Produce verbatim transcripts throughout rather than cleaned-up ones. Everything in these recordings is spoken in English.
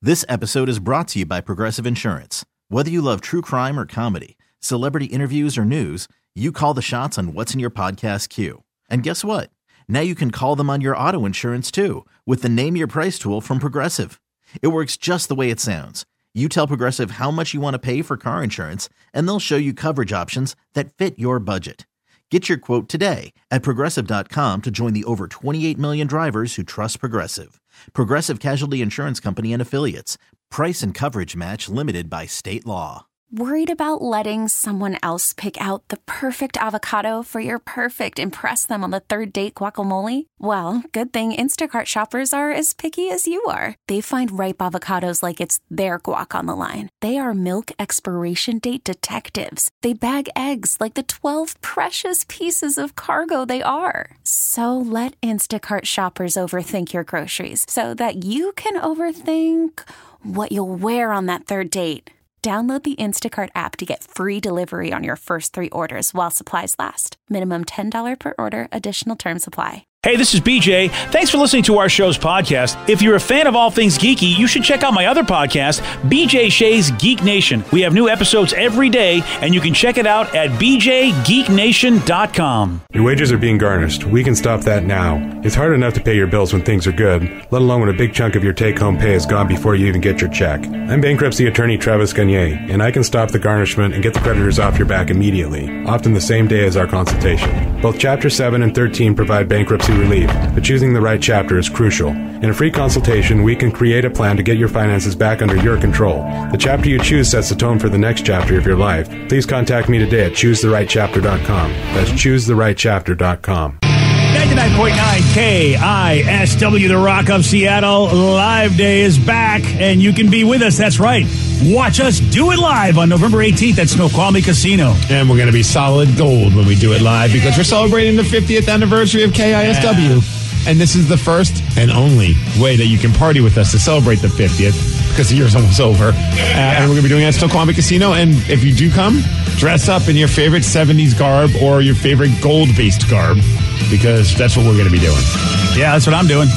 This episode is brought to you by Progressive Insurance. Whether you love true crime or comedy, celebrity interviews or news, you call the shots on what's in your podcast queue. And guess what? Now you can call them on your auto insurance too with the Name Your Price tool from Progressive. It works just the way it sounds. You tell Progressive how much you want to pay for car insurance, and they'll show you coverage options that fit your budget. Get your quote today at Progressive dot com to join the over twenty-eight million drivers who trust Progressive. Progressive Casualty Insurance Company and Affiliates. Price and coverage match limited by state law. Worried about letting someone else pick out the perfect avocado for your perfect impress them on the third date guacamole? Well, good thing Instacart shoppers are as picky as you are. They find ripe avocados like it's their guac on the line. They are milk expiration date detectives. They bag eggs like the twelve precious pieces of cargo they are. So let Instacart shoppers overthink your groceries so that you can overthink what you'll wear on that third date. Download the Instacart app to get free delivery on your first three orders while supplies last. Minimum ten dollars per order. Additional terms apply. Hey, this is B J. Thanks for listening to our show's podcast. If you're a fan of all things geeky, you should check out my other podcast, B J Shea's Geek Nation. We have new episodes every day, and you can check it out at b j geek nation dot com. Your wages are being garnished. We can stop that now. It's hard enough to pay your bills when things are good, let alone when a big chunk of your take-home pay is gone before you even get your check. I'm bankruptcy attorney Travis Gagne, and I can stop the garnishment and get the creditors off your back immediately, often the same day as our consultation. Both Chapter seven and thirteen provide bankruptcy relief, but choosing the right chapter is crucial. In a free consultation, we can create a plan to get your finances back under your control. The chapter you choose sets the tone for the next chapter of your life. Please contact me today at choose the right chapter dot com. That's choose the right chapter dot com. ninety-nine point nine K I S W, The Rock of Seattle. Live Day is back, and you can be with us. That's right. Watch us do it live on November eighteenth at Snoqualmie Casino. And we're going to be solid gold when we do it live because we're celebrating the fiftieth anniversary of K I S W. Yeah. And this is the first and only way that you can party with us to celebrate the fiftieth because the year's almost over. Uh, and we're going to be doing it at Snoqualmie Casino. And if you do come, dress up in your favorite seventies garb or your favorite gold-based garb because that's what we're going to be doing. Yeah, that's what I'm doing.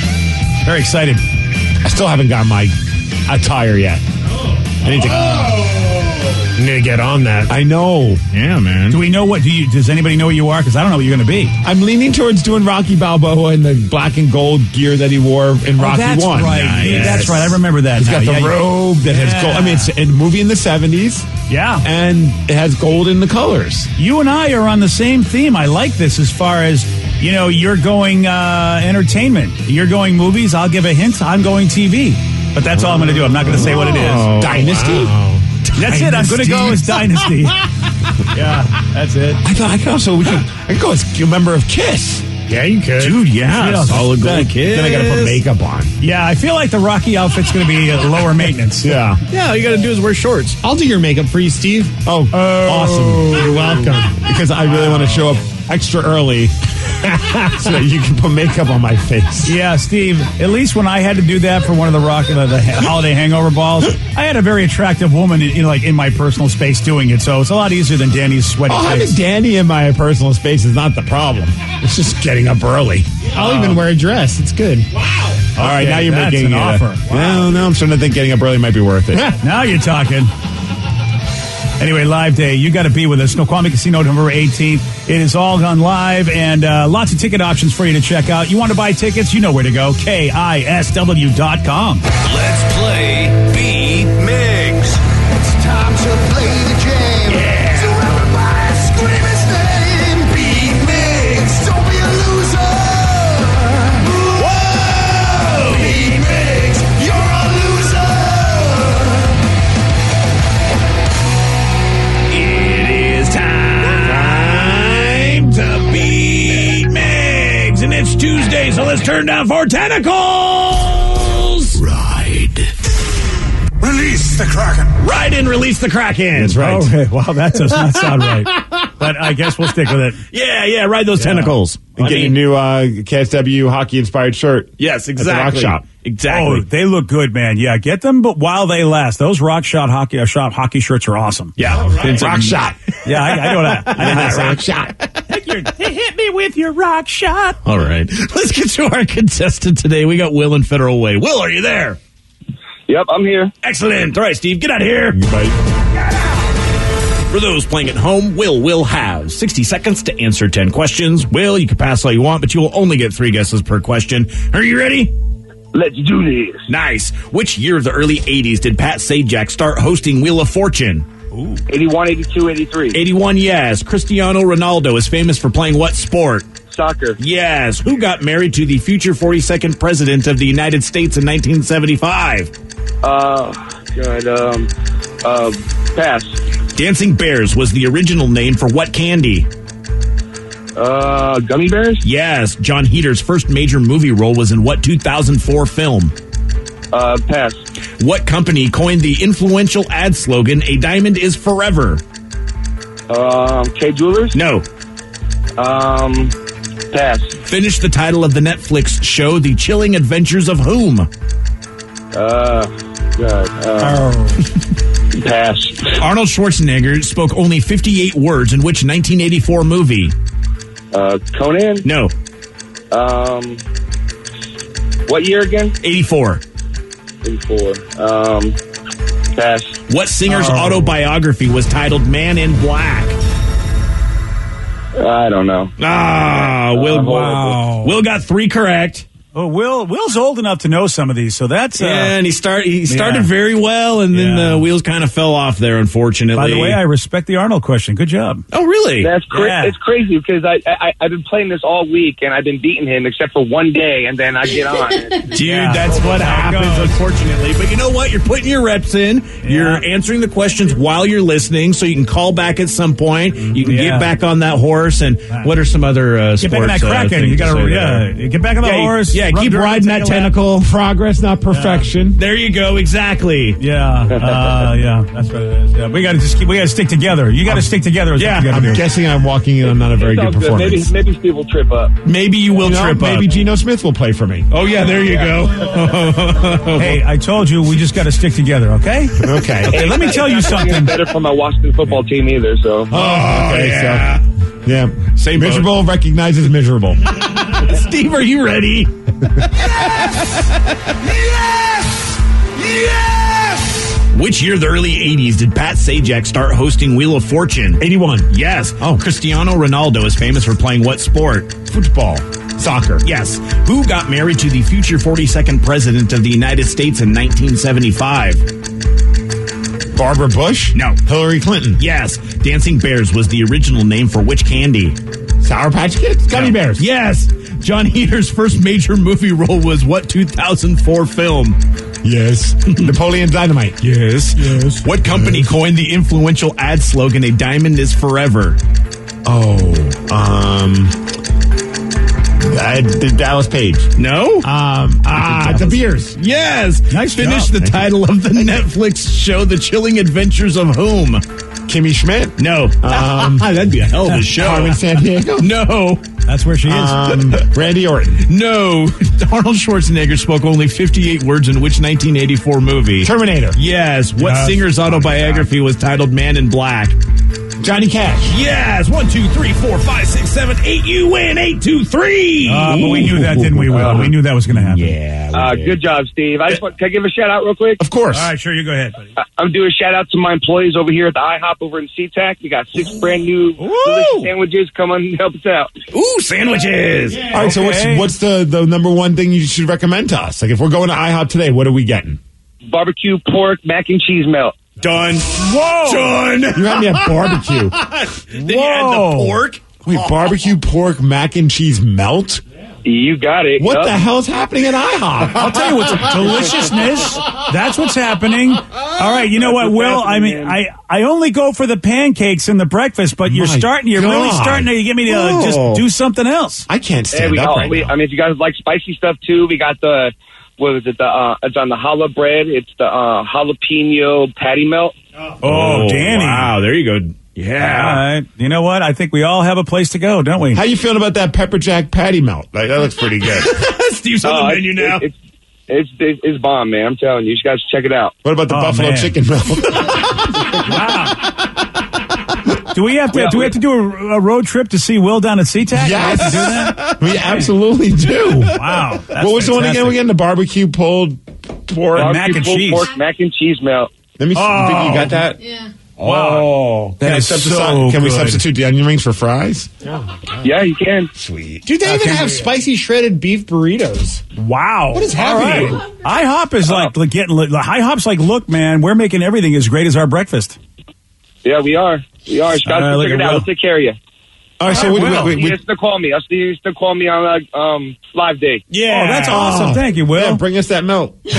Very excited. I still haven't got my attire yet. I need to, I need to get on that. I know. Yeah, man. Do we know what? Do you? Does anybody know what you are? Because I don't know what you're going to be. I'm leaning towards doing Rocky Balboa in the black and gold gear that he wore in oh, Rocky that's One. Right. Nice. Yeah, that's right. I remember that. He's now. got the yeah, robe that yeah. has gold. I mean, it's a movie in the seventies. Yeah. And it has gold in the colors. You and I are on the same theme. I like this as far as, you know, you're going uh, entertainment. You're going movies. I'll give a hint. I'm going T V. But that's all I'm going to do. I'm not going to say what it is. Oh, Dynasty? Wow. That's Dynasty. it. I'm going to go as Dynasty. Yeah, that's it. I thought I could also we could I could go as a member of KISS. Yeah, you could. Dude, yeah. yeah solid gold KISS. Then I got to put makeup on. Yeah, I feel like the Rocky outfit's going to be uh, lower maintenance. Yeah. Yeah, all you got to do is wear shorts. I'll do your makeup for you, Steve. Oh, oh awesome. You're welcome. Because I really want to show up extra early so that you can put makeup on my face. Yeah, Steve, at least when I had to do that for one of the rock uh, the holiday hangover balls, I had a very attractive woman in, you know, like in my personal space doing it, so it's a lot easier than Danny's sweaty oh, face. Having Danny in my personal space is not the problem. It's just getting up early. I'll uh, even wear a dress. It's good. Wow. All right, okay, now you're that's making an uh, offer. Wow. Well, now I'm starting to think getting up early might be worth it. Now you're talking. Anyway, Live Day, you got to be with us. Snoqualmie Casino, November eighteenth. It is all done live, and uh, lots of ticket options for you to check out. You want to buy tickets? You know where to go. K I S W dot com. Let's play Beat Migs. It's time to play the game. Yeah. So everybody scream his name. Beat Migs. Don't be a loser. Whoa. Beat Migs. You're a loser. It is time to beat Migs. And it's Tuesday, so let's turn down for tentacles. Ride. Release the Kraken. Ride and release the Kraken. That's right. Okay, well, that does not sound right. But I guess we'll stick with it. Yeah, yeah, ride those yeah. tentacles. And I get mean, your new uh, K S W hockey-inspired shirt. Yes, exactly. At the Rock Shop. Exactly. Oh, they look good, man. Yeah, get them, but while they last. Those Rock Shot hockey uh, shop hockey shirts are awesome. Yeah, oh, right. Rock Shot. Yeah, I, I know that. I know that. Rock Shot. Hit me with your Rock Shot. All right, let's get to our contestant today. We got Will in Federal Way. Will, are you there? Yep, I'm here. Excellent. All right, Steve, get out of here. For those playing at home, Will will have sixty seconds to answer ten questions. Will, you can pass all you want, but you will only get three guesses per question. Are you ready? Let's do this. Nice. Which year of the early eighties did Pat Sajak start hosting Wheel of Fortune? Ooh. eighty-one, eighty-two, eighty-three. eighty-one, yes. Cristiano Ronaldo is famous for playing what sport? Soccer. Yes. Who got married to the future forty-second president of the United States in nineteen seventy-five? Uh, God, um, uh, pass. Dancing Bears was the original name for what candy? Uh, gummy bears? Yes. John Heater's first major movie role was in what two thousand four film? Uh, pass. What company coined the influential ad slogan, "A diamond is forever"? Um, K Jewelers? No. Um, pass. Finish the title of the Netflix show, The Chilling Adventures of Whom? Uh, God, uh, oh. Pass. Arnold Schwarzenegger spoke only fifty-eight words in which nineteen eighty-four movie? Uh, Conan? No. Um, what year again? eighty-four. eighty-four. Um, pass. What singer's Oh. autobiography was titled Man in Black? I don't know. Ah, Will, Uh, wow. Will got three correct. Oh, Will Will's old enough to know some of these, so that's uh, Yeah, and he start he started yeah. very well, and then Yeah. the wheels kind of fell off there, unfortunately. By the way, I respect the Arnold question. Good job. oh, really? That's cra- Yeah. It's crazy because I, I I've been playing this all week and I've been beating him except for one day, and then I get on. Dude, Yeah. that's what How it happens, goes. unfortunately. But you know what? You're putting your reps in. You're answering the questions while you're listening, so you can call back at some point. You can Yeah. get back on that horse. And what are some other uh, Get sports? back on that uh, Kraken. things You got say to there? yeah, get back on the Yeah, horse. Yeah, run keep dirt, riding that take a lap. tentacle. Progress, not perfection. There you go. Exactly. Yeah, uh, yeah, that's what it is. Yeah, we got to just keep, we got to stick together. You got to stick together. Is Yeah, what you I'm gotta do. guessing I'm walking in on not a very It's all good good. Maybe performance. maybe Steve will trip up. Maybe you will You know, trip maybe up. Geno Smith will play for me. Oh yeah, there you go. Hey, I told you we just got to stick together. Okay. Okay. Okay. Let me tell you It's not something. better for my Washington football team either. So Oh Okay, yeah. Yeah. Same boat. miserable recognizes miserable. Steve, are you ready? Yes! Yes! Which year of the early eighties did Pat Sajak start hosting Wheel of Fortune? eighty-one. Yes. Oh, Cristiano Ronaldo is famous for playing what sport? Football. Soccer. Yes. Who got married to the future forty-second president of the United States in nineteen seventy-five? Barbara Bush? No. Hillary Clinton. Yes. Dancing Bears was the original name for which candy? Sour Patch Kids? Gummy No. Bears. Yes. John Heater's first major movie role was what two thousand four film? Yes. Napoleon Dynamite. Yes. Yes. What company coined the influential ad slogan, "A diamond is forever"? Oh, um, uh, the Dallas Page. No? Um, ah, the Beers. Yes. Nice Finish job. the title of the Netflix show, The Chilling Adventures of Whom? Kimmy Schmidt. No. Um, That'd be a hell of a show. Carmen Sandiego. No. That's where she is. Um, Randy Orton. No. Arnold Schwarzenegger spoke only fifty-eight words in which nineteen eighty-four movie? Terminator. Yes. What Yes. singer's autobiography was titled Man in Black? Johnny Cash. Yes. One, two, three, four, five, six, seven, eight. You win. Eight, two, three. Uh, but we knew that, didn't we, Will? We knew that was going to happen. Yeah. we uh, did. good job, Steve. I just want, can I give a shout out real quick? Of course. All right, sure, you go ahead, buddy. I- I'm doing a shout out to my employees over here at the IHOP over in SeaTac. We got six brand new delicious sandwiches. Come on and help us out. Ooh, sandwiches. All right, so what's Okay. what's the, the number one thing you should recommend to us? Like, if we're going to IHOP today, what are we getting? Barbecue pork mac and cheese melt. Done. Whoa! Done. You had me at barbecue. Then you add the Whoa. pork. Wait, barbecue pork mac and cheese melt? You got it. What Yup. the hell is happening at IHOP? I'll tell you what's deliciousness. That's what's happening. All right, you know what, That's what's Will? I mean, happening, I, I only go for the pancakes and the breakfast, but you're My starting. You're really God. starting to get me to uh, Oh. just do something else. I can't Hey, stand we, up oh, right we, now. I mean, if you guys like spicy stuff too, we got the what was it? The uh, it's on the challah bread. It's the uh, jalapeno patty melt. Oh, Danny! Wow, there you go. Yeah. All right, you know what? I think we all have a place to go, don't we? How you feeling about that pepper jack patty melt? Like, that looks pretty good. Steve's on Oh, the menu it's, now. It's, it's it's it's bomb, man. I'm telling you, you guys check it out. What about the Oh, buffalo man. chicken melt? Do we have to? Well, do we have to do a, a road trip to see Will down at SeaTac? Yes. Do we have to do that? We absolutely do. Wow. That's What was the one again? fantastic. We getting the barbecue pulled pulled pork. And mac and pulled cheese. pork, mac and cheese melt. Let me see. Oh. Think you got that? Yeah. Oh, That Can I is substitute- so Can we good. substitute the onion rings for fries? Yeah, you can. Sweet. Dude, they even Okay. have spicy shredded beef burritos. Wow. What is All happening? right. IHOP is like, like getting, like, IHOP's like, look, man, we're making everything as great as our breakfast. Yeah, we are. We are. Scott, Uh, look figure at it out. Will. We'll take care of you. All right, so we, Will. we, He we, used to call me. I he used to call me on uh, um live day. Yeah. Oh, that's awesome. Thank you, Will. yeah, bring us that milk. Sneak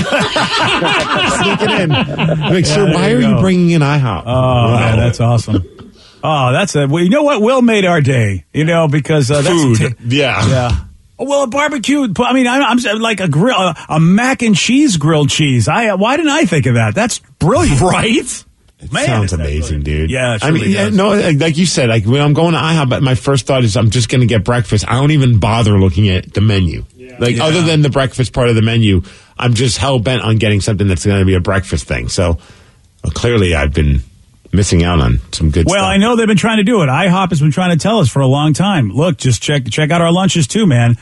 it in. Like, sir, there why you are go. you bringing in IHOP? Oh, man, that's awesome. Oh, that's a, well, you know what? Will made our day, you know, because uh, that's Food. a t- yeah. yeah. Oh, well, a barbecue. I mean, I'm, I'm like a grill, a, a mac and cheese grilled cheese. I why didn't I think of that? That's brilliant, right? It Man, sounds is that amazing, good. dude. Yeah, it I mean, really yeah, does. no, like like you said, like when I'm going to IHOP, but my first thought is I'm just going to get breakfast. I don't even bother looking at the menu. Like Yeah. other than the breakfast part of the menu, I'm just hell bent on getting something that's going to be a breakfast thing. So well, clearly, I've been missing out on some good Well, stuff. I know they've been trying to do it. IHOP has been trying to tell us for a long time. Look, just check check out our lunches too, man.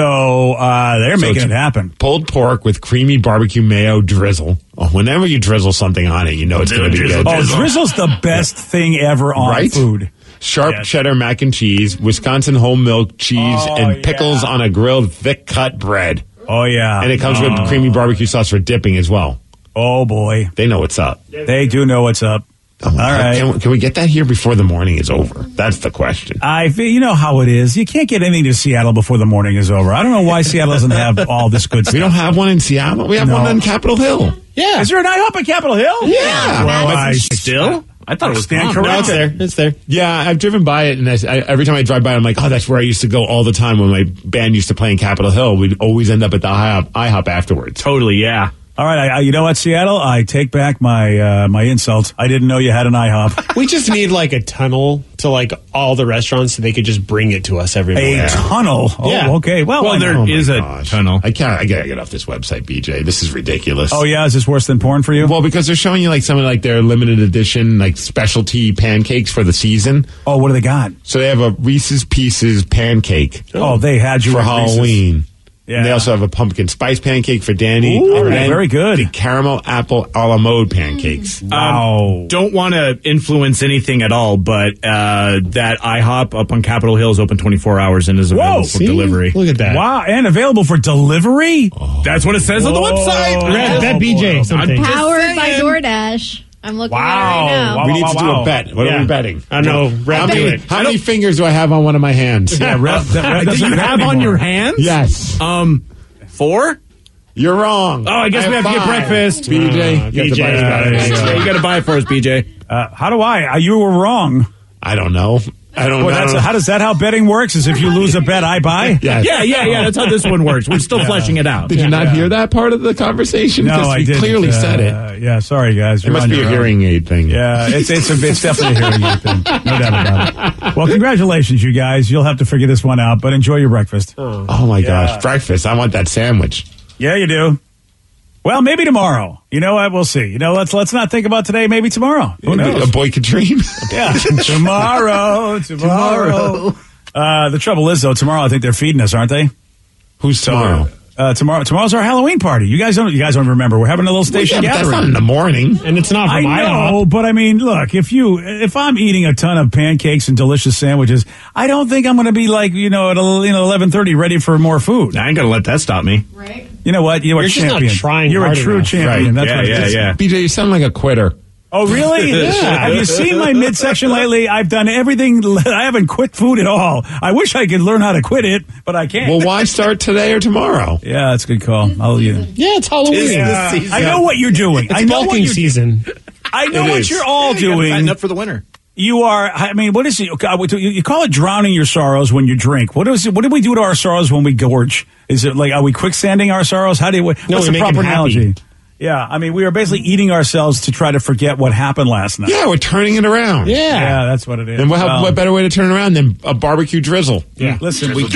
So uh, they're So making it's it happen. Pulled pork with creamy barbecue mayo drizzle. Oh, whenever you drizzle something on it, you know it's going to be good. Oh, drizzle's the best thing ever on Right? food. Sharp Yes. cheddar mac and cheese, Wisconsin whole milk cheese, Oh, and pickles yeah. on a grilled thick cut bread. Oh yeah, And it comes oh. with creamy barbecue sauce for dipping as well. Oh boy, They know what's up. they do know what's up. Oh, All right. Can, we- can we get that here before the morning is over? That's the question. I feel, you know how it is. You can't get anything to Seattle before the morning is over. I don't know why Seattle doesn't have all this good stuff. We don't have one in Seattle. We have No. one in Capitol Hill. Yeah. Is there an IHOP at Capitol Hill? Yeah. Well, I Still? I thought it was stand gone. corrected. No, it's there. It's there. Yeah, I've driven by it, and I, I, every time I drive by it, I'm like, oh, that's where I used to go all the time when my band used to play in Capitol Hill. We'd always end up at the IHOP, IHOP afterwards. Totally, yeah. All right, I, I, you know what, Seattle? I take back my uh, my insult. I didn't know you had an IHOP. We just need like a tunnel to like all the restaurants so they could just bring it to us every A morning. tunnel. Oh, Yeah. okay. Well, Well, I there know. Oh my is a gosh. tunnel. I can't. I gotta get off this website, B J. This is ridiculous. Oh yeah, is this worse than porn for you? Well, because they're showing you like some of like their limited edition like specialty pancakes for the season. Oh, what do they got? So they have a Reese's Pieces pancake Oh, they had you for at Reese's. Halloween. Yeah. And they also have a pumpkin spice pancake for Danny. Ooh, And then very good. The caramel apple a la mode pancakes. Wow. Don't want to influence anything at all, but uh, that IHOP up on Capitol Hill is open twenty-four hours and is available Whoa. for See? delivery. Look at that. Wow, and available for delivery? That's what it says on the Whoa. website. Red, bet B J something. I'm- Powered by DoorDash. I'm looking Wow. at it right now. Wow. we need to do wow. a bet. What Yeah. are we betting? I don't know. How Red, do many, it. how many fingers do I have on one of my hands? Yeah, Red, that, Red Do doesn't you have on anymore. your hands? Yes. Um, four? You're wrong. Oh, I guess we have to get five. breakfast. B J, Uh, get the B J, breakfast. yeah, there you go. Yeah, you got to buy it for us, B J. Uh, how do I? Uh, you were wrong. I don't know. I don't Well, know. that's, how does that how betting works? Is if you lose a bet, I buy? Yes. Yeah, yeah, yeah. That's how this one works. We're still fleshing it out. Did you not hear that part of the conversation? No, Because I we didn't. clearly Uh, said it. Yeah, sorry, guys. It You're must on be your a own. hearing aid thing. Yeah, it's it's, a, it's definitely a hearing aid thing. No doubt about it. Well, congratulations, you guys. You'll have to figure this one out, but enjoy your breakfast. Oh my gosh, breakfast! I want that sandwich. Yeah, you do. Well, maybe tomorrow. You know what? We'll see. You know, let's let's not think about today. Maybe tomorrow. Who knows? A boy could dream. Yeah, tomorrow, tomorrow. Uh, the trouble is, though, tomorrow I think they're feeding us, aren't they? Who's tomorrow? Uh, tomorrow, tomorrow's our Halloween party. You guys don't, you guys don't remember? We're having a little station Yeah, but that's gathering. not in the morning. And it's not I from IHOP. know, but I mean, look, if you, if I'm eating a ton of pancakes and delicious sandwiches, I don't think I'm going to be like, you know, at you know eleven thirty ready for more food. I ain't going to let that stop me. Right? You know what? You're, You're a just not champion. trying You're a hard true enough. champion. Right. That's Yeah, what it yeah, is. yeah. B J, you sound like a quitter. Oh, really? Yeah. Have you seen my midsection lately? I've done everything. I haven't quit food at all. I wish I could learn how to quit it, but I can't. Well, why start today or tomorrow? Yeah, that's a good call. I'll, you know. Yeah, it's Halloween. Yeah. I know what you're doing. It's I know what bulking you're, season. I know It what is. you're all doing. Fatten up for the winter. You are. I mean, what is it? You you call it drowning your sorrows when you drink. What is it? What do we do to our sorrows when we gorge? Is it like are we quicksanding our sorrows? How do you? What's No, we the make proper them happy. analogy? Yeah, I mean, we are basically eating ourselves to try to forget what happened last night. Yeah, we're turning it around. Yeah. Yeah, that's what it is. And what, Well, what better way to turn it around than a barbecue drizzle? Yeah. Listen, we,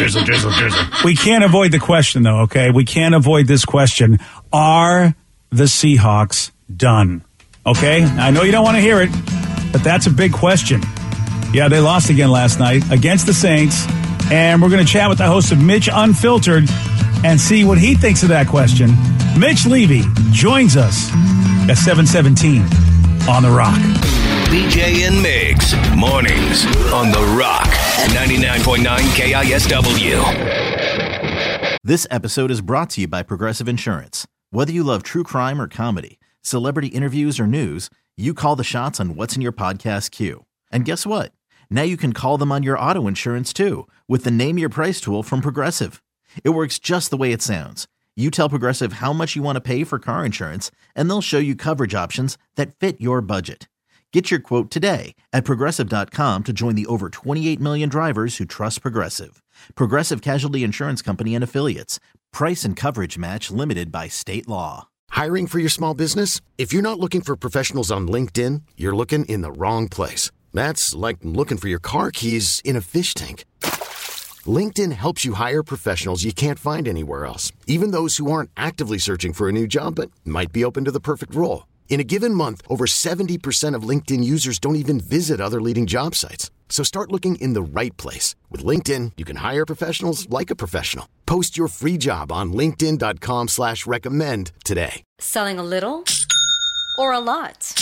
we can't avoid the question, though, okay? We can't avoid this question. Are the Seahawks done? Okay? I know you don't want to hear it, but that's a big question. Yeah, they lost again last night against the Saints, and we're going to chat with the host of Mitch Unfiltered. and see what he thinks of that question. Mitch Levy joins us at seven seventeen on The Rock. B J and Migs, mornings on The Rock, ninety-nine point nine K I S W. This episode is brought to you by Progressive Insurance. Whether you love true crime or comedy, celebrity interviews or news, you call the shots on what's in your podcast queue. And guess what? Now you can call them on your auto insurance too with the Name Your Price tool from Progressive. It works just the way it sounds. You tell Progressive how much you want to pay for car insurance, and they'll show you coverage options that fit your budget. Get your quote today at Progressive dot com to join the over twenty-eight million drivers who trust Progressive. Progressive Casualty Insurance Company and Affiliates. Price and coverage match limited by state law. Hiring for your small business? If you're not looking for professionals on LinkedIn, you're looking in the wrong place. That's like looking for your car keys in a fish tank. LinkedIn helps you hire professionals you can't find anywhere else, even those who aren't actively searching for a new job but might be open to the perfect role. In a given month, over seventy percent of LinkedIn users don't even visit other leading job sites. So start looking in the right place. With LinkedIn, you can hire professionals like a professional. Post your free job on linkedin dot com slash recommend today. Selling a little or a lot?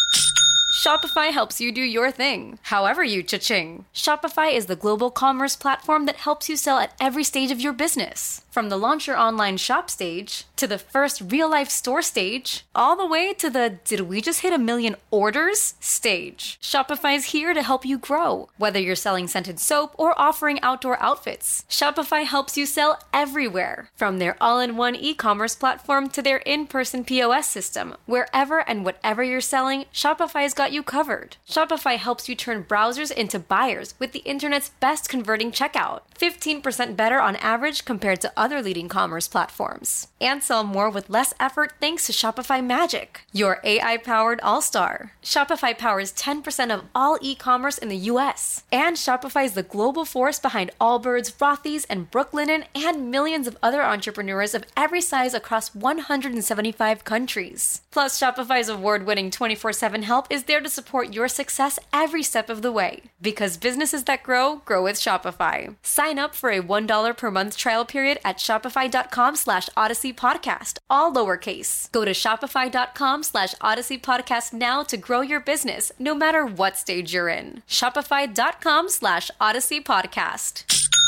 Shopify helps you do your thing, however you cha-ching. Shopify is the global commerce platform that helps you sell at every stage of your business. From the launch your online shop stage, to the first real-life store stage, all the way to the did we just hit a million orders stage. Shopify's here to help you grow. Whether you're selling scented soap or offering outdoor outfits, Shopify helps you sell everywhere. From their all-in-one e-commerce platform to their in-person P O S system, wherever and whatever you're selling, Shopify's got you covered. Shopify helps you turn browsers into buyers with the internet's best converting checkout. fifteen percent better on average compared to other leading commerce platforms. And sell more with less effort thanks to Shopify Magic, your A I-powered all-star. Shopify powers ten percent of all e-commerce in the U S. And Shopify is the global force behind Allbirds, Rothy's, and Brooklinen, and millions of other entrepreneurs of every size across one hundred seventy-five countries. Plus, Shopify's award-winning twenty-four seven help is there to support your success every step of the way. Because businesses that grow, grow with Shopify. Sign up for a one dollar per month trial period at shopify.com slash Odyssey Podcast, all lowercase. Go to shopify.com slash Odyssey Podcast now to grow your business, no matter what stage you're in. Shopify.com slash Odyssey Podcast.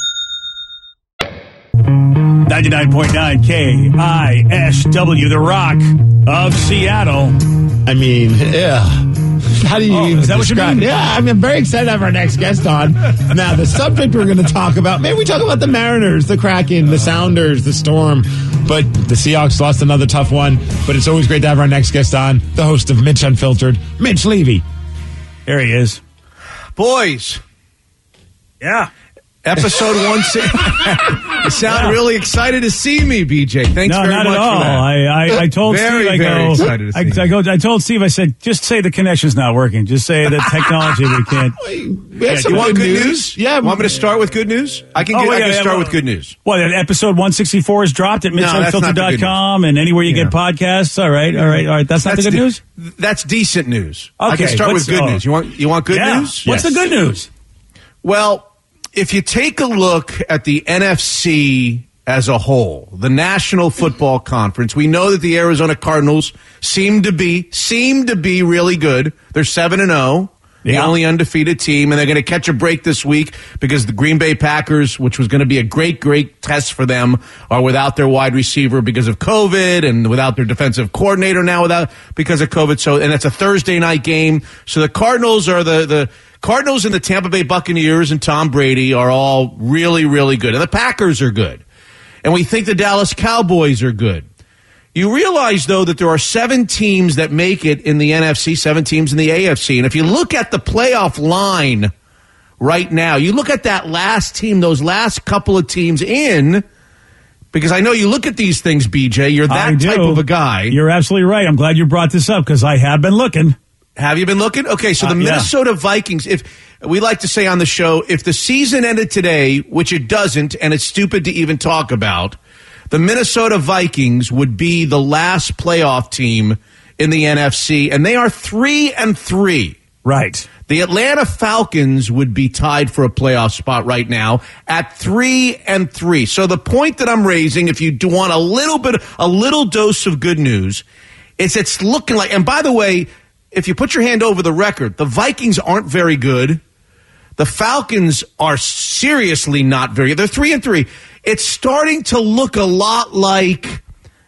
ninety-nine point nine K I S W, The Rock of Seattle. I mean, yeah. How do you oh, even is that describe? What you mean? Yeah, I mean, I'm very excited to have our next guest on. Now, the subject we're going to talk about, maybe we talk about the Mariners, the Kraken, the Sounders, the Storm, but the Seahawks lost another tough one. But it's always great to have our next guest on, the host of Mitch Unfiltered, Mitch Levy. There he is. Boys. Yeah. Episode one. You sound yeah. really excited to see me, B J. Thanks no, very not much at all. for that. I, I, I told very, Steve, I very go, excited to see I, I, go, I told Steve, I said, just say the connection's not working. Just say the technology we can't. We yeah, you want good news? news? Yeah. Want me to start with good news? I can, oh, get, wait, I can yeah, start well, with good news. What, episode one sixty-four is dropped at mitch unfiltered dot com no, and anywhere you yeah. get podcasts. All right, all right, all right. That's not that's the good de- news? That's decent news. Okay, I can start with good oh. news. You want, you want good yeah. news? What's yes. the good news? Well, if you take a look at the N F C as a whole, the National Football Conference, we know that the Arizona Cardinals seem to be seem to be really good. They're seven and zero, the yeah. only undefeated team, and they're going to catch a break this week because the Green Bay Packers, which was going to be a great, great test for them, are without their wide receiver because of COVID, and without their defensive coordinator now without because of COVID. So, and it's a Thursday night game. So the Cardinals are the the. Cardinals and the Tampa Bay Buccaneers and Tom Brady are all really, really good. And the Packers are good. And we think the Dallas Cowboys are good. You realize, though, that there are seven teams that make it in the N F C, seven teams in the A F C. And if you look at the playoff line right now, you look at that last team, those last couple of teams in, because I know you look at these things, B J. You're that type of a guy. You're absolutely right. I'm glad you brought this up because I have been looking. Have you been looking? Okay, so the uh, yeah. Minnesota Vikings, if we like to say on the show, if the season ended today, which it doesn't, and it's stupid to even talk about, the Minnesota Vikings would be the last playoff team in the N F C, and they are three and three. Right. The Atlanta Falcons would be tied for a playoff spot right now at three and three. So the point that I'm raising, if you do want a little bit, a little dose of good news, is it's looking like, and by the way, if you put your hand over the record, the Vikings aren't very good. The Falcons are seriously not very good. They're three and three. It's starting to look a lot like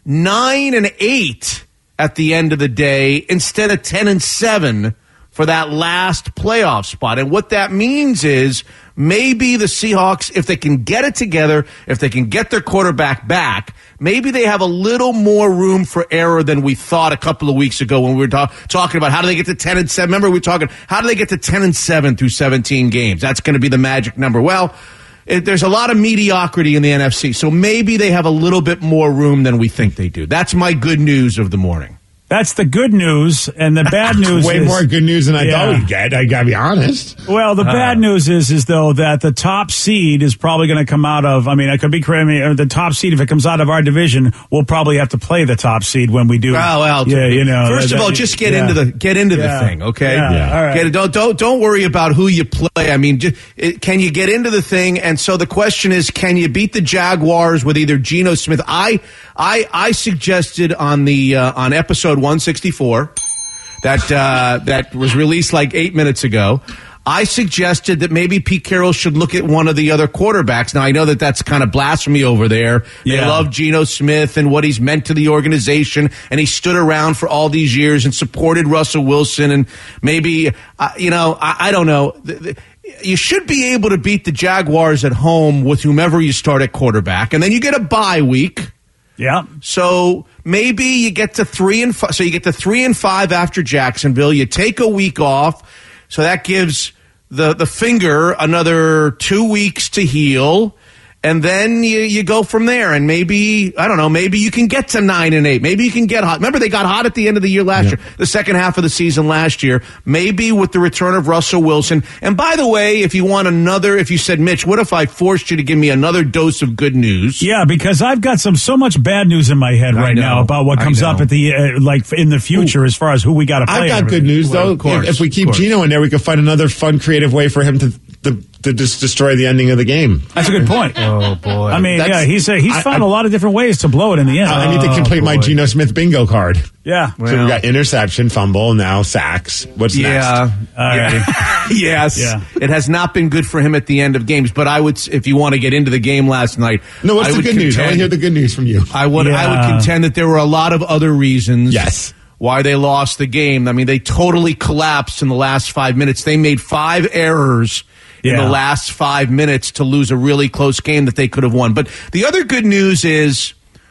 nine and eight at the end of the day instead of ten and seven for that last playoff spot. And what that means is maybe the Seahawks, if they can get it together, if they can get their quarterback back, maybe they have a little more room for error than we thought a couple of weeks ago when we were ta- talking about how do they get to ten and seven. Remember, we were talking, how do they get to ten and seven through seventeen games? That's going to be the magic number. Well, it, there's a lot of mediocrity in the N F C, so maybe they have a little bit more room than we think they do. That's my good news of the morning. That's the good news, and the bad news Way is... more good news than I yeah. thought we'd get, I gotta be honest. Well, the uh, bad news is, is though, that the top seed is probably going to come out of, I mean, I could be crazy, I mean, the top seed, if it comes out of our division, we'll probably have to play the top seed when we do. Well, well, yeah, you know. First that, of all, just get yeah. into the get into yeah. the thing, okay? Yeah. Yeah. All right. Get it, don't don't don't worry about who you play. I mean, just, it, can you get into the thing? And so the question is, can you beat the Jaguars with either Geno Smith? I I I suggested on the uh, on episode one sixty-four that uh, that was released like eight minutes ago. I suggested that maybe Pete Carroll should look at one of the other quarterbacks. Now, I know that that's kind of blasphemy over there. They Yeah. love Geno Smith and what he's meant to the organization, and he stood around for all these years and supported Russell Wilson, and maybe, uh, you know, I, I don't know. The, the, you should be able to beat the Jaguars at home with whomever you start at quarterback, and then you get a bye week. Yeah. So maybe you get to three and five. So you get to three and five after Jacksonville. You take a week off. So that gives the, the finger another two weeks to heal. And then you, you go from there. And maybe, I don't know, maybe you can get to nine and eight. Maybe you can get hot. Remember, they got hot at the end of the year last yeah. year, the second half of the season last year. Maybe with the return of Russell Wilson. And by the way, if you want another, if you said, Mitch, what if I forced you to give me another dose of good news? Yeah, because I've got some so much bad news in my head I right know. now about what comes up at the, uh, like, in the future Ooh. as far as who we got to play. I've got good news, well, though. of course, if, if we keep Geno in there, we could find another fun, creative way for him to, to, to just destroy the ending of the game. That's a good point. Oh, boy. I mean, That's, yeah, he's uh, he's I, found I, a lot of different ways to blow it in the end. Uh, I need to complete oh, my Geno Smith bingo card. Yeah. Well, so we got interception, fumble, now sacks. What's yeah, next? Yeah. yes. Yeah. It has not been good for him at the end of games, but I would, if you want to get into the game last night. No, what's I the would good contend, news? I want to hear the good news from you. I would, yeah. I would contend that there were a lot of other reasons. Yes. Why they lost the game. I mean, they totally collapsed in the last five minutes. They made five errors in yeah. the last five minutes to lose a really close game that they could have won. But the other good news is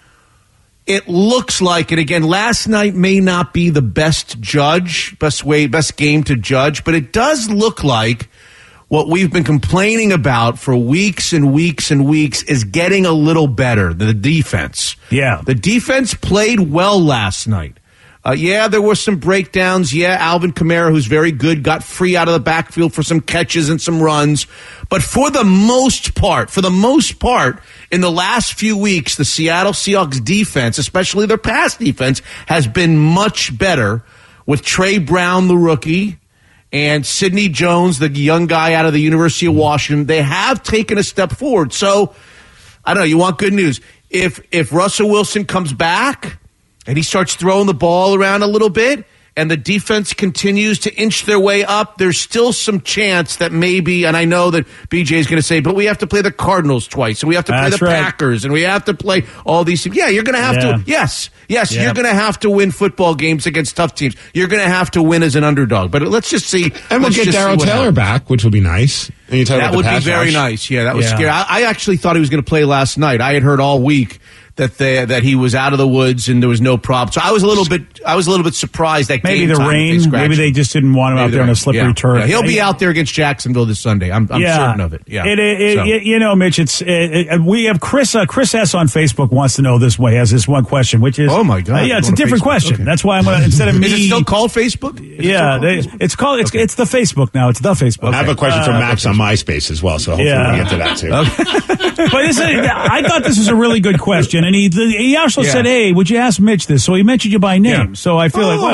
it looks like, and again, last night may not be the best judge, best way, best game to judge, but it does look like what we've been complaining about for weeks and weeks and weeks is getting a little better, the defense. Yeah. The defense played well last night. Uh, yeah, there were some breakdowns. Yeah, Alvin Kamara, who's very good, got free out of the backfield for some catches and some runs. But for the most part, for the most part, in the last few weeks, the Seattle Seahawks defense, especially their pass defense, has been much better with Trey Brown, the rookie, and Sidney Jones, the young guy out of the University of Washington. They have taken a step forward. So, I don't know, you want good news. If if Russell Wilson comes back and he starts throwing the ball around a little bit, and the defense continues to inch their way up, there's still some chance that maybe, and I know that B J is going to say, but we have to play the Cardinals twice, and we have to play That's the right. Packers, and we have to play all these teams. Yeah, you're going to have Yeah. to, yes, yes, Yeah. you're going to have to win football games against tough teams. You're going to have to win as an underdog. But let's just see. And we'll let's get just see Darryl what Taylor happens. back, which will be nice. And you talk That about the would be pass very rush. nice. Yeah, that was Yeah. scary. I, I actually thought he was going to play last night. I had heard all week that they, that he was out of the woods and there was no problem. So I was a little bit I was a little bit surprised that Maybe game the time rain. they scratched Maybe they him. just didn't want him Maybe out there the on a rain. slippery Yeah. turf. Yeah, he'll be out there against Jacksonville this Sunday. I'm, I'm yeah. certain of it. Yeah, It, it, it, So. you know, Mitch, it's it, it, we have Chris. Uh, Chris S on Facebook wants to know this way. Has this one question, which is, Oh, my God. uh, yeah, it's a Going to different Facebook. question. Okay. That's why I'm gonna instead of me. Is it still called Facebook? Is it Yeah, still they, called Facebook? it's called it's Okay. it's the Facebook now. It's the Facebook. I have a question Uh, from Max on MySpace as well, so hopefully Yeah. we'll get to that too. But it's a, I thought this was a really good question, and he he also Yeah. said, "Hey, would you ask Mitch this?" So he mentioned you by name. Yeah. So I feel like, Oh. well,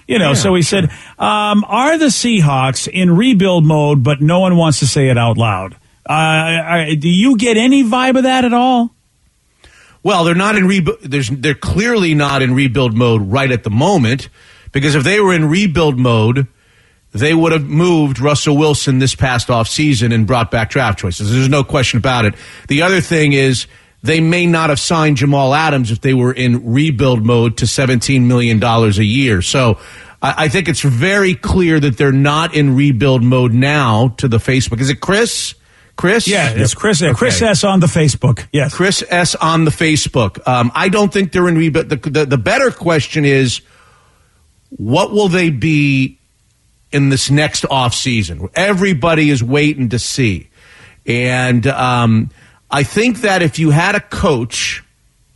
You know, Yeah, so he said, um, are the Seahawks in rebuild mode, but no one wants to say it out loud? Uh, are, do you get any vibe of that at all? Well, they're not in rebuild. There's they're clearly not in rebuild mode right at the moment, because if they were in rebuild mode, they would have moved Russell Wilson this past offseason and brought back draft choices. There's no question about it. The other thing is they may not have signed Jamal Adams if they were in rebuild mode to seventeen million dollars a year. So I, I think it's very clear that they're not in rebuild mode now to the Facebook. Is it Chris? Chris? Yeah, it's Chris. Okay. Chris S. on the Facebook. Yes. Chris S. on the Facebook. Um, I don't think they're in rebuild. The, the, the better question is, what will they be in this next offseason? Everybody is waiting to see. And um, I think that if you had a coach,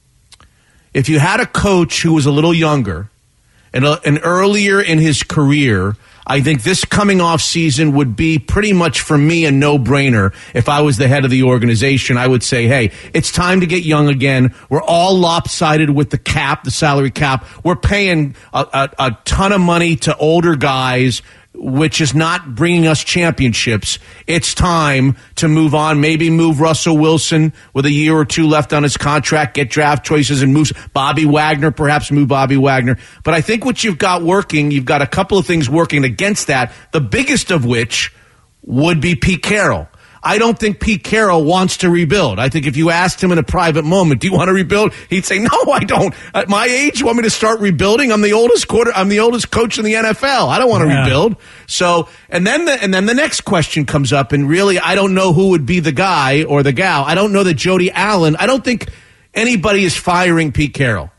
if you had a coach who was a little younger and, uh, and earlier in his career, I think this coming off season would be pretty much for me a no-brainer. If I was the head of the organization, I would say, hey, it's time to get young again. We're all lopsided with the cap, the salary cap. We're paying a, a, a ton of money to older guys, which is not bringing us championships. It's time to move on. Maybe move Russell Wilson with a year or two left on his contract, get draft choices, and move Bobby Wagner, perhaps move Bobby Wagner. But I think what you've got working, you've got a couple of things working against that, the biggest of which would be Pete Carroll. I don't think Pete Carroll wants to rebuild. I think if you asked him in a private moment, do you want to rebuild? He'd say, no, I don't. At my age, you want me to start rebuilding? I'm the oldest quarter. I'm the oldest coach in the N F L. I don't want to Yeah. rebuild. So, and then the, and then the next question comes up, and really, I don't know who would be the guy or the gal. I don't know that Jody Allen. I don't think anybody is firing Pete Carroll.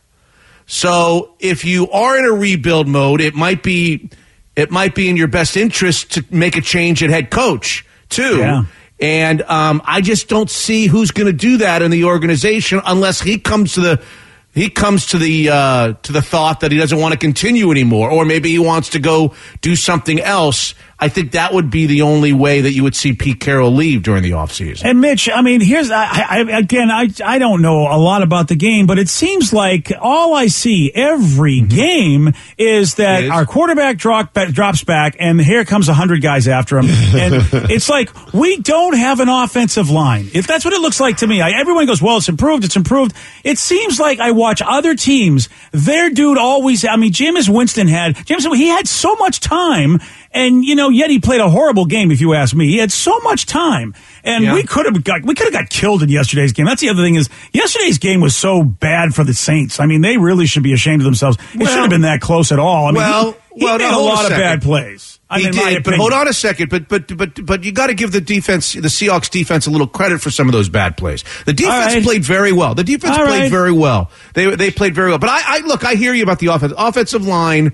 So, if you are in a rebuild mode, it might be, it might be in your best interest to make a change at head coach too. Yeah. And um, I just don't see who's going to do that in the organization unless he comes to the he comes to the uh, to the thought that he doesn't want to continue anymore, or maybe he wants to go do something else. I think that would be the only way that you would see Pete Carroll leave during the offseason. And Mitch, I mean, here's I, I, again, I I don't know a lot about the game, but it seems like all I see every Mm-hmm. game is that Is. our quarterback drop, drops back, and here comes a hundred guys after him, and it's like we don't have an offensive line. If that's what it looks like to me, I, everyone goes, "Well, it's improved, it's improved." It seems like I watch other teams; their dude always. I mean, Jameis Winston had Jameis. He had so much time. And, you know, yet he played a horrible game, if you ask me. He had so much time. And Yeah. we could have got we could have got killed in yesterday's game. That's the other thing is yesterday's game was so bad for the Saints. I mean, they really should be ashamed of themselves. It Well- shouldn't have been that close at all. I mean, well, he, he well, made now a hold a lot of second. bad plays. I He mean, in my did, but opinion. hold on a second. But but but but you got to give the defense, the Seahawks defense, a little credit for some of those bad plays. The defense right. played very well. The defense All played right. very well. They they played very well. But I, I look, I hear you about the offense. Offensive line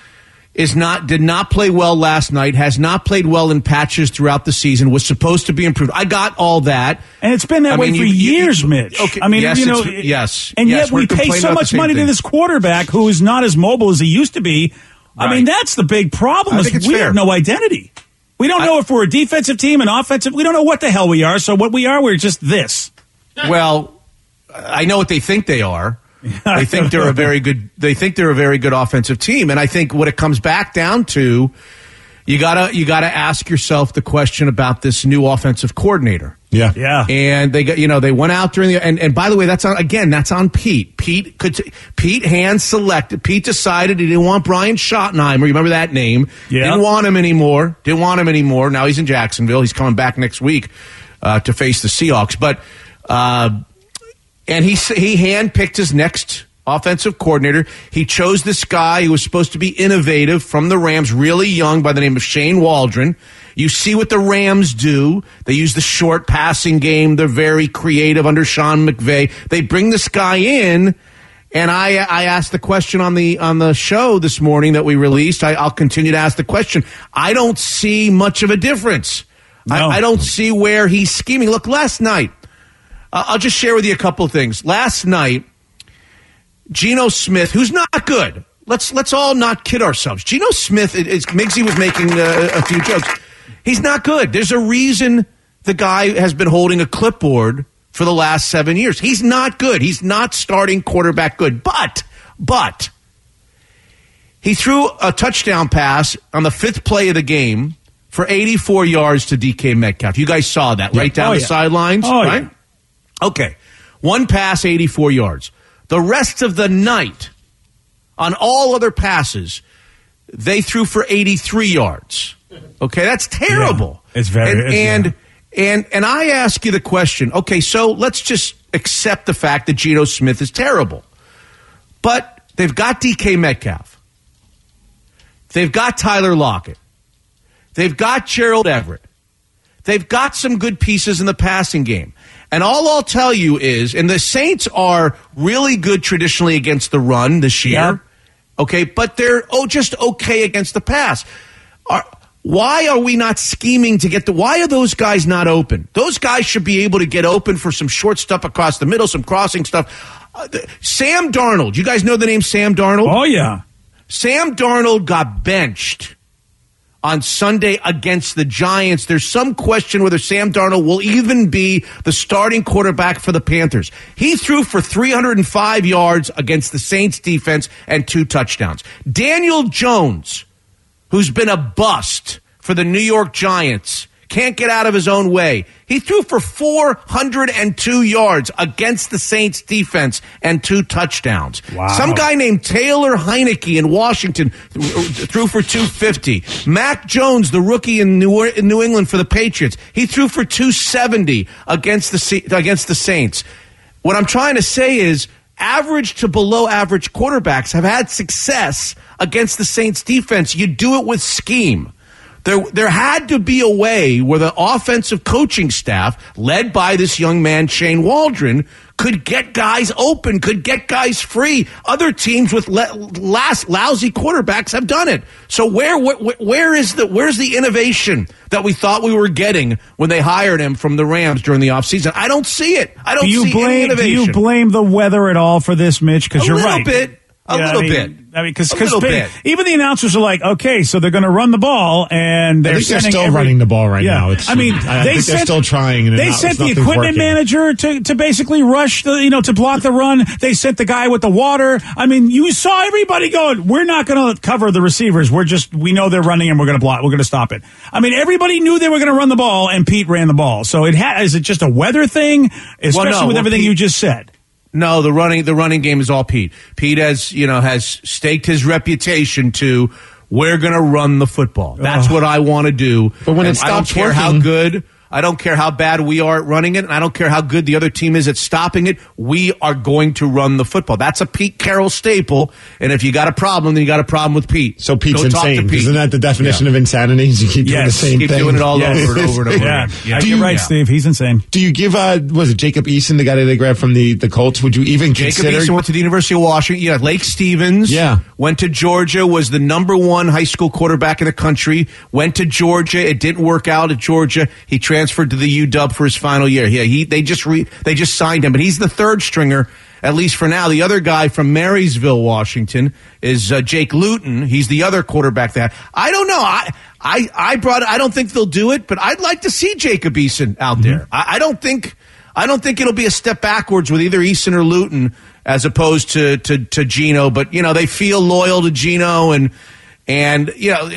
is not did not play well last night. Has not played well in patches throughout the season. Was supposed to be improved. I got all that, And it's been that I way mean, for you- you- years, you- Mitch. okay, I mean, yes, you know, it's- yes, and yes, yet we're we pay complaining so about the much same money to thing. this quarterback who is not as mobile as he used to be. I Right. mean, that's the big problem. I Is think it's we fair. have no identity. We don't I- know if we're a defensive team, an offensive. We don't know what the hell we are. So what we are, we're just this. Well, I know what they think they are. They think they're a very good. They think they're a very good offensive team, and I think what it comes back down to, you gotta you gotta ask yourself the question about this new offensive coordinator. Yeah. Yeah. And they got, you know, they went out during the, and, and by the way, that's on, again, that's on Pete. Pete could, Pete hand selected, Pete decided he didn't want Brian Schottenheimer. You remember that name? Yeah. Didn't want him anymore. Didn't want him anymore. Now he's in Jacksonville. He's coming back next week, uh, to face the Seahawks. But, uh, and he, he handpicked his next offensive coordinator. He chose this guy who was supposed to be innovative from the Rams, really young, by the name of Shane Waldron. You see what the Rams do. They use the short passing game. They're very creative under Sean McVay. They bring this guy in, and I I asked the question on the on the show this morning that we released. I, I'll continue to ask the question. I don't see much of a difference. No. I, I don't see where he's scheming. Look, last night, uh, I'll just share with you a couple of things. Last night, Geno Smith, who's not good. Let's let's all not kid ourselves. Geno Smith, it, it's, Miggsy was making uh, a few jokes. He's not good. There's a reason the guy has been holding a clipboard for the last seven years. He's not good. He's not starting quarterback good. But, but, He threw a touchdown pass on the fifth play of the game for eighty-four yards to D K Metcalf. You guys saw that, right? Down Oh, the yeah. sidelines, Oh, right? yeah. Okay. One pass, eighty-four yards. The rest of the night, on all other passes, they threw for eighty-three yards. Okay, that's terrible. Yeah, it's very- and it's- and, yeah. and and I ask you the question. Okay, so let's just accept the fact that Geno Smith is terrible, but they've got D K Metcalf, they've got Tyler Lockett, they've got Gerald Everett, they've got some good pieces in the passing game. And all I'll tell you is, and the Saints are really good traditionally against the run this year, Yeah. okay, but they're oh just okay against the pass. Are, why are we not scheming to get the? Why are those guys not open? Those guys should be able to get open for some short stuff across the middle, some crossing stuff. Uh, the, Sam Darnold, you guys know the name Sam Darnold? Oh, yeah. Sam Darnold got benched on Sunday against the Giants. There's some question whether Sam Darnold will even be the starting quarterback for the Panthers. He threw for three hundred five yards against the Saints defense and two touchdowns. Daniel Jones, who's been a bust for the New York Giants, can't get out of his own way. He threw for four hundred two yards against the Saints defense and two touchdowns. Wow. Some guy named Taylor Heineke in Washington th- threw for two fifty. Mac Jones, the rookie in New, in New England for the Patriots, he threw for two seventy against the against the Saints. What I'm trying to say is average to below average quarterbacks have had success against the Saints defense. You do it with scheme. There, there had to be a way where the offensive coaching staff, led by this young man, Shane Waldron, could get guys open, could get guys free. Other teams with le- last lousy quarterbacks have done it. So where, where, where is the, where's the innovation that we thought we were getting when they hired him from the Rams during the offseason? I don't see it. I don't Do you see any blame? Do innovation. you blame the weather at all for this, Mitch? Because A you're little right. bit. A Yeah, little I mean, bit. I mean, because A little bit. even the announcers are like, okay, so they're going to run the ball, and they're I think they're sending still every- running the ball right Yeah. now. It's, I mean, I they think sent, they're still trying. And they not, sent the nothing's equipment working. manager to, to basically rush the, you know, to block the run. They sent the guy with the water. I mean, you saw everybody going, we're not going to cover the receivers. We're just, we know they're running, and we're going to block. We're going to stop it. I mean, everybody knew they were going to run the ball, and Pete ran the ball. So it ha- is it just a weather thing, especially Well, no, with well, everything Pete- you just said? No, the running the running game is all Pete. Pete has, you know, has staked his reputation to we're going to run the football. That's Ugh. what I want to do. But when And it I don't stops care how working- good, I don't care how bad we are at running it, and I don't care how good the other team is at stopping it. We are going to run the football. That's a Pete Carroll staple. And if you got a problem, then you got a problem with Pete. So Pete's Go talk to insane. Pete. Isn't that the definition Yeah. of insanity? Is you keep doing the Yes. same Keep thing. doing it all Yes. over and over and over Yeah, again. yeah. Do you're you- right, yeah. Steve. He's insane. Do you give, uh, was it Jacob Eason, the guy that they grabbed from the, the Colts? Would you even Jacob consider? Eason went to the University of Washington. Yeah, Lake Stevens. Yeah. Went to Georgia, was the number one high school quarterback in the country. Went to Georgia. It didn't work out at Georgia. He transferred to the U W for his final year. Yeah, he they just re, they just signed him, but he's the third stringer, at least for now. The other guy from Marysville, Washington, is uh, Jake Luton. He's the other quarterback that I don't know. I I I brought. I don't think they'll do it, but I'd like to see Jacob Eason out Mm-hmm. there. I, I don't think. I don't think it'll be a step backwards with either Eason or Luton as opposed to, to, to Geno, but you know, they feel loyal to Geno, and, and, you know,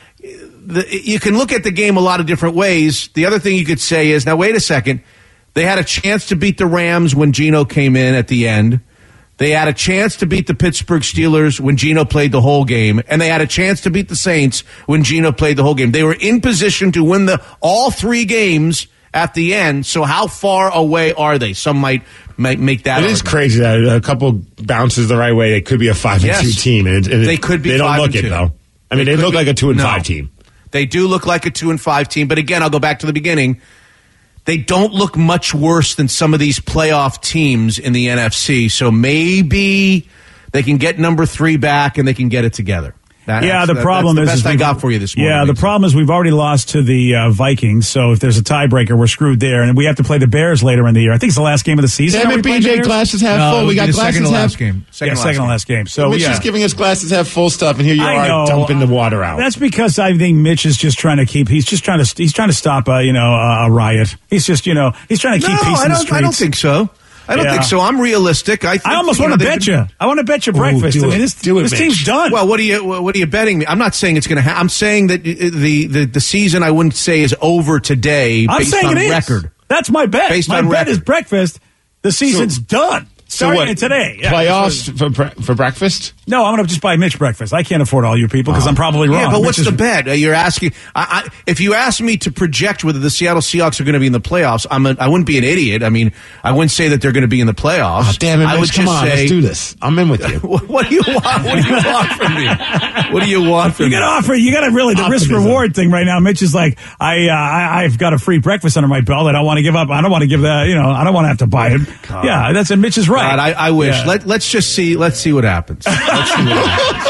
the, you can look at the game a lot of different ways. The other thing you could say is, now wait a second, they had a chance to beat the Rams when Geno came in at the end. They had a chance to beat the Pittsburgh Steelers when Geno played the whole game, and they had a chance to beat the Saints when Geno played the whole game. They were in position to win the all three games at the end. So how far away are they? Some might, might make that. It is argument. crazy that a couple bounces the right way, it could be a five and Yes. two team. And it, and it- They could be They don't five look and it two. though. I mean, they, They look could like be- a two and no. five team. They do look like a two and five team, but again, I'll go back to the beginning. They don't look much worse than some of these playoff teams in the N F C. So maybe they can get number three back and they can get it together. That- Yeah, that's- the that- problem that's is, the best is I we've- got for you this morning. Yeah, the Lisa. problem is we've already lost to the uh, Vikings, so if there's a tiebreaker, we're screwed there, and we have to play the Bears later in the year. I think it's the last game of the season. Damn Are it, we playing B J, the Bears? glasses half No, full. it We would got be the glasses second to half. last game. Second yeah, to last second to game. last game. So Mitch yeah. is giving us glasses half full stuff, and here you I are know. dumping the water out. That's because I think Mitch is just trying to keep. He's just trying to. He's trying to stop a you know a, a riot. He's just you know he's trying to keep No, peace I in the don't. streets. I don't think so. I don't Yeah. think so. I'm realistic. I, think, I almost you want know, to they bet could- you. I want to bet you Ooh, breakfast. do I mean, it. this, Do it, this Mitch. team's done. Well, what are you what are you betting me? I'm not saying it's going to happen. I'm saying that the, the the season I wouldn't say is over today I'm based saying on it is. record. That's my bet. Based my on bet record. is breakfast. The season's done. So Starting what? at today. Yeah. Playoffs for bre- for breakfast? No, I'm going to just buy Mitch breakfast. I can't afford all you people because I'm probably wrong. Yeah, but what's Mitch is- the bet? Uh, You're asking. I, I, if you ask me to project whether the Seattle Seahawks are going to be in the playoffs, I'm a, I wouldn't be an idiot. I mean, I wouldn't say that they're going to be in the playoffs. Oh, damn it, I Mitch, would come just on, say, let's do this. I'm in with you. What, what do you want? What do you want from me? What do you want from You me? got to offer. You got to really the risk Optimism. reward thing right now. Mitch is like, I, uh, I, I've got a free breakfast under my belt. I don't want to give up. I don't want to give that. You know, I don't want to have to buy it. Yeah, that's and Mitch is right. God, I, I wish. Yeah. Let Let's just see. Let's see what happens. Let's see what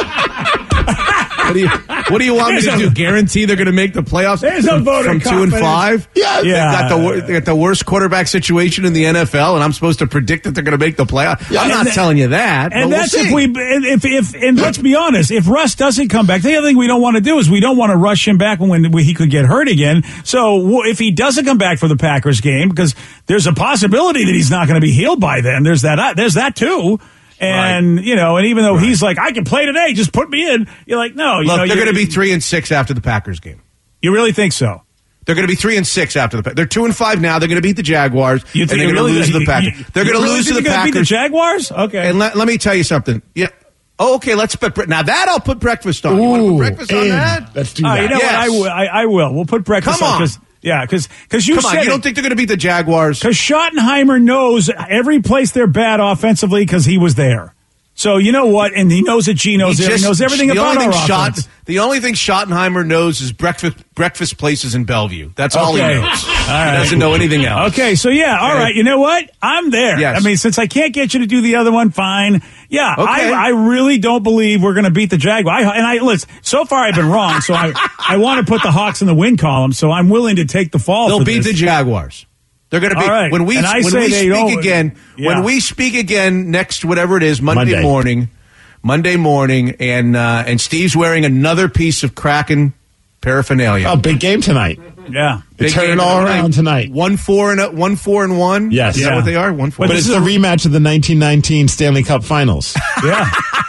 happens. What do you What do you want me There's to a- do? Guarantee they're going to make the playoffs There's a from, vote of from two and confidence. five? Yeah. They Yeah. got the wor- they got the worst quarterback situation in the N F L, and I'm supposed to predict that they're going to make the playoffs. I'm and not that- telling you that. And but that's we'll if see. we, if, if, and let's be honest, if Russ doesn't come back, the other thing we don't want to do is we don't want to rush him back when, when he could get hurt again. So w- if he doesn't come back for the Packers game, because there's a possibility that he's not going to be healed by then, there's that, uh, there's that too. And, you know, and even though he's like, I can play today, just put me in. You're like, no, you Look, know, they're you're- going to be three and six after the Packers game. You really think so? They're going to be three and six after the. Pa- They're two and five now. They're going to beat the Jaguars, You and think they're you going to really- lose to the you- Packers. you- They're you going to really lose to think the they're gonna beat the Packers. Jaguars? Okay. And let, let me tell you something. Yeah. Oh, okay. Let's put bre- now that I'll put breakfast on. You want to put breakfast on in. that? Let's do Oh, that. you know Yes. what? I, will- I, I will. We'll put breakfast Come on. Cause, yeah, because you Come said on. You it. don't think they're going to beat the Jaguars? Because Schottenheimer knows every place they're bad offensively because he was there. So you know what? And he knows that Gino's He there. He just- knows everything the about only our thing Schott- offense. The only thing Schottenheimer knows is breakfast breakfast places in Bellevue. That's all Okay. he knows. All right. He doesn't know anything else. Okay, so yeah, all Okay. right. You know what? I'm there. Yes. I mean, since I can't get you to do the other one, fine. Yeah, Okay. I, I really don't believe we're going to beat the Jaguars. I, and I listen. So far, I've been wrong. So I, I want to put the Hawks in the win column. So I'm willing to take the fall. They'll for beat this. the Jaguars. They're going to be All right. when we And I when say we they speak don't- again. Yeah. When we speak again next, whatever it is, Monday, Monday. morning. Monday morning, and uh, and Steve's wearing another piece of Kraken paraphernalia. Oh, big game tonight. Yeah, They Big turn game it all around tonight. One four and a, one four and one. Yes. is that Yeah. what they are? One four. But it's the rematch of the nineteen nineteen Stanley Cup Finals. yeah.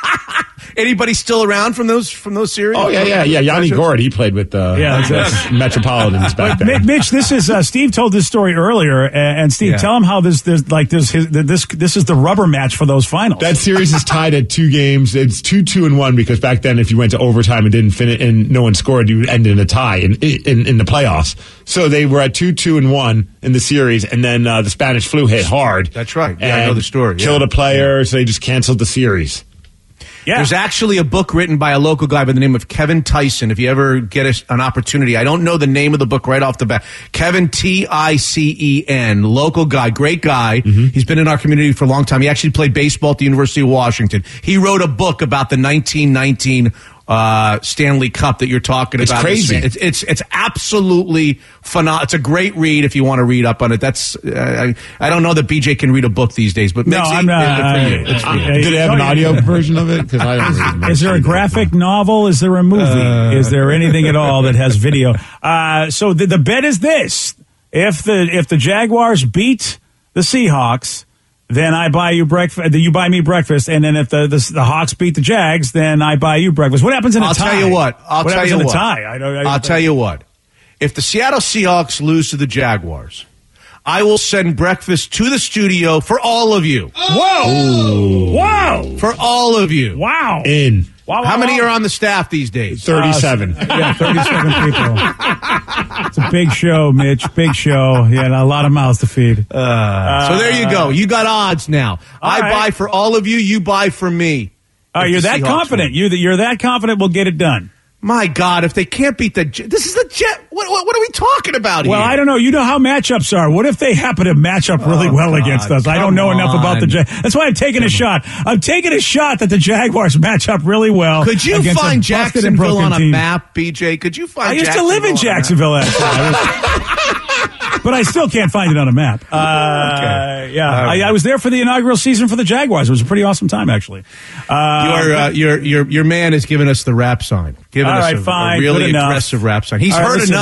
Anybody still around from those from those series? Oh, yeah, yeah, yeah. Yanni Gord, he played with uh, Yeah, the exactly. Metropolitans back But Mi- then. Mitch, this is uh, Steve told this story earlier, and, and Steve, Yeah. tell him how this there's like this his, this this is the rubber match for those finals. That series is tied at two games. It's two, two, and one because back then, if you went to overtime and didn't finish and no one scored, you would end in a tie in, in in the playoffs. So they were at two, two, and one in the series, and then uh, the Spanish flu hit hard. That's right. Yeah, I know and the story. Yeah. Killed a player, so they just canceled the series. yeah. There's actually a book written by a local guy by the name of Kevin Tyson. If you ever get a, an opportunity, I don't know the name of the book right off the bat. Kevin T I C E N, local guy, great guy. Mm-hmm. He's been in our community for a long time. He actually played baseball at the University of Washington. He wrote a book about the nineteen nineteen uh, Stanley Cup that you're talking It's about. crazy. It's it's it's absolutely phenomenal. It's a great read if you want to read up on it. That's uh, I, I don't know that B J can read a book these days, but No, Mixie, I'm not- it's for you. It's for you. I- Did they have an audio version of it? Because I don't read Is there a graphic novel? Is there a movie? Uh, is there anything at all that has video? Uh, so the, the bet is this: if the if the Jaguars beat the Seahawks, then I buy you breakfast. You buy me breakfast, and then if the, the the Hawks beat the Jags, then I buy you breakfast. What happens in a I'll tie? tell you what. I'll what tell happens you in a what. tie? I don't. I, I'll tell you what. If the Seattle Seahawks lose to the Jaguars, I will send breakfast to the studio for all of you. Whoa! Wow! For all of you. Wow! In Wow! How wow, many wow. are on the staff these days? thirty-seven. Yeah, thirty-seven people. It's a big show, Mitch. Big show. Yeah, and a lot of mouths to feed. Uh, so there you go. You got odds now. I right. buy for all of you. You buy for me. Oh, If you're the that Seahawks confident. win. You you're that confident we'll get it done. My God, if they can't beat the Jet, this is the Jet. What, what, what are we talking about Well, here? I don't know. You know how matchups are. What if they happen to match up really Oh, well God, against us? I don't come know enough about the on. Jag. That's why I'm taking a shot. I'm taking a shot that the Jaguars match up really well. Could you against a find busted and Jacksonville broken on a team. map, B J? Could you find I used to Jacksonville live in on a map? Jacksonville, actually. I was- but I still can't find it on a map. Uh, Okay. Yeah, All right. I, I was there for the inaugural season for the Jaguars. It was a pretty awesome time, actually. Uh, Your, uh, your your your man has given us the rap sign. Given All us right, a, fine, a really good enough. aggressive rap sign. He's All right, heard listen. enough.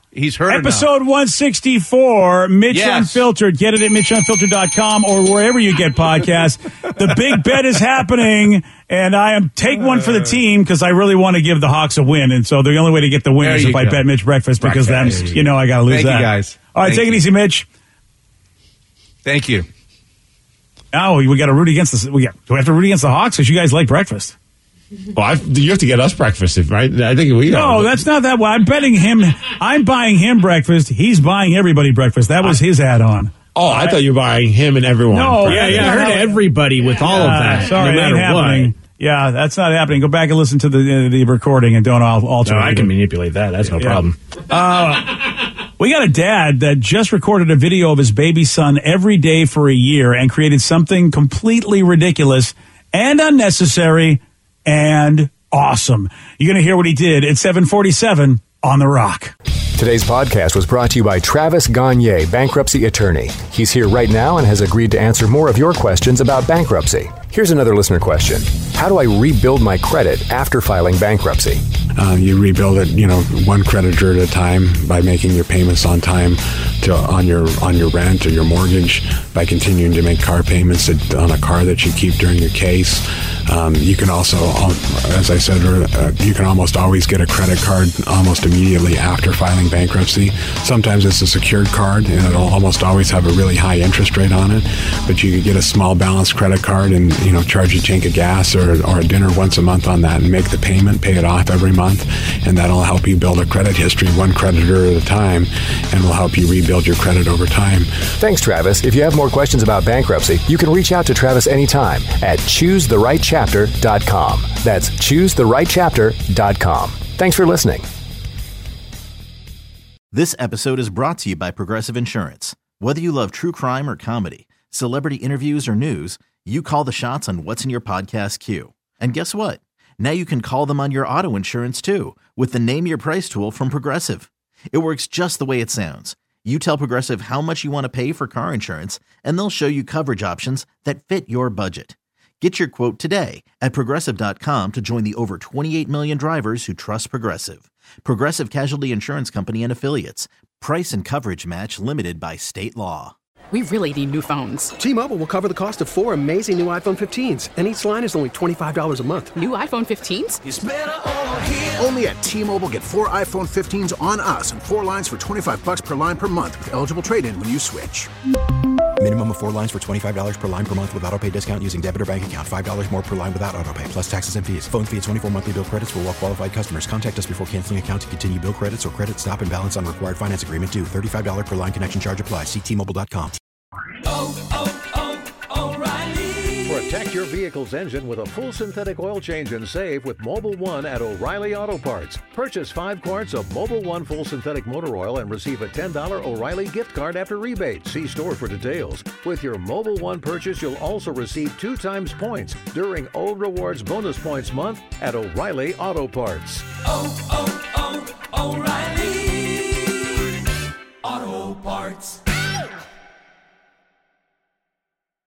He's heard Episode one sixty-four, Mitch Yes. Unfiltered. Get it at mitch unfiltered dot com or wherever you get podcasts. The big bet is happening, and I am take one for the team because I really want to give the Hawks a win. And so the only way to get the win There is you if I go. bet Mitch breakfast because Breakfast. then, you know, I got to lose Thank you, that. guys. All right, Thank take it you. easy, Mitch. Thank you. Oh, we got to root against the. We got, do we have to root against the Hawks because you guys like breakfast? Well, I, you have to get us breakfast, right? I think we No, are. that's not that way. I'm betting him. I'm buying him breakfast. He's buying everybody breakfast. That was his add-on. Oh, I thought you were buying him and everyone. No, Yeah, yeah, I heard everybody with all of Uh, that. sorry, no it ain't matter what. happening. Yeah, that's not happening. Go back and listen to the uh, the recording and don't al- alter No, it. I can manipulate that. That's no Yeah. problem. Uh, we got a dad that just recorded a video of his baby son every day for a year and created something completely ridiculous and unnecessary and awesome. You're going to hear what he did at seven forty-seven on The Rock. Today's podcast was brought to you by Travis Gagne, bankruptcy attorney. He's here right now and has agreed to answer more of your questions about bankruptcy. Here's another listener question. How do I rebuild my credit after filing bankruptcy? Uh, you rebuild it, you know, one creditor at a time by making your payments on time to on your on your rent or your mortgage, by continuing to make car payments that, on a car that you keep during your case. Um, you can also, as I said, uh, you can almost always get a credit card almost immediately after filing bankruptcy. Sometimes it's a secured card, and it'll almost always have a really high interest rate on it. But you could get a small balance credit card and, you know, charge a tank of gas or, or a dinner once a month on that and make the payment, pay it off every month, and that'll help you build a credit history one creditor at a time, and will help you rebuild your credit over time. Thanks, Travis. If you have more questions about bankruptcy, you can reach out to Travis anytime at choose the right chapter dot com. That's choose the right chapter dot com. Thanks for listening. This episode is brought to you by Progressive Insurance. Whether you love true crime or comedy, celebrity interviews or news, you call the shots on what's in your podcast queue. And guess what? Now you can call them on your auto insurance too with the Name Your Price tool from Progressive. It works just the way it sounds. You tell Progressive how much you want to pay for car insurance, and they'll show you coverage options that fit your budget. Get your quote today at progressive dot com to join the over twenty-eight million drivers who trust Progressive. Progressive Casualty Insurance Company and Affiliates. Price and coverage match limited by state law. We really need new phones. T-Mobile will cover the cost of four amazing new iPhone fifteens, and each line is only twenty-five dollars a month. New iPhone fifteens? It's better over here. Only at T-Mobile, get four iPhone fifteens on us and four lines for twenty-five bucks per line per month with eligible trade-in when you switch. Minimum of four lines for twenty-five dollars per line per month with autopay discount using debit or bank account. five dollars more per line without autopay, plus taxes and fees. Phone fee at twenty-four monthly bill credits for well-qualified customers. Contact us before canceling account to continue bill credits or credit stop and balance on required finance agreement due. thirty-five dollars per line connection charge applies. See T Mobile dot com. Protect your vehicle's engine with a full synthetic oil change and save with Mobil one at O'Reilly Auto Parts. Purchase five quarts of Mobil one full synthetic motor oil and receive a ten dollars O'Reilly gift card after rebate. See store for details. With your Mobil one purchase, you'll also receive two times points during O Rewards Bonus Points Month at O'Reilly Auto Parts. Oh, oh, oh, O'Reilly Auto Parts.